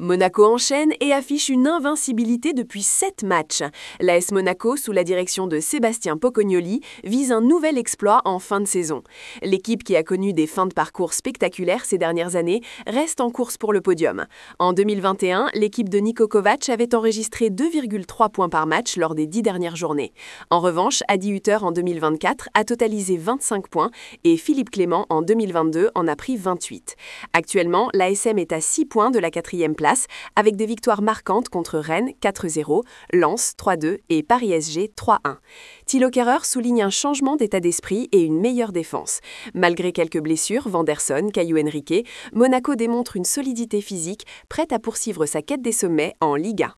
Monaco enchaîne et affiche une invincibilité depuis 7 matchs. L'AS Monaco, sous la direction de Sébastien Pocognoli, vise un nouvel exploit en fin de saison. L'équipe qui a connu des fins de parcours spectaculaires ces dernières années reste en course pour le podium. En 2021, l'équipe de Niko Kovac avait enregistré 2,3 points par match lors des 10 dernières journées. En revanche, Adi Hütter en 2024 a totalisé 25 points et Philippe Clément en 2022 en a pris 28. Actuellement, l'ASM est à 6 points de la 4e place, avec des victoires marquantes contre Rennes 4-0, Lens 3-2 et Paris SG 3-1. Thilo Kehrer souligne un changement d'état d'esprit et une meilleure défense. Malgré quelques blessures, Vanderson, Caillou Henrique, Monaco démontre une solidité physique prête à poursuivre sa quête des sommets en Liga.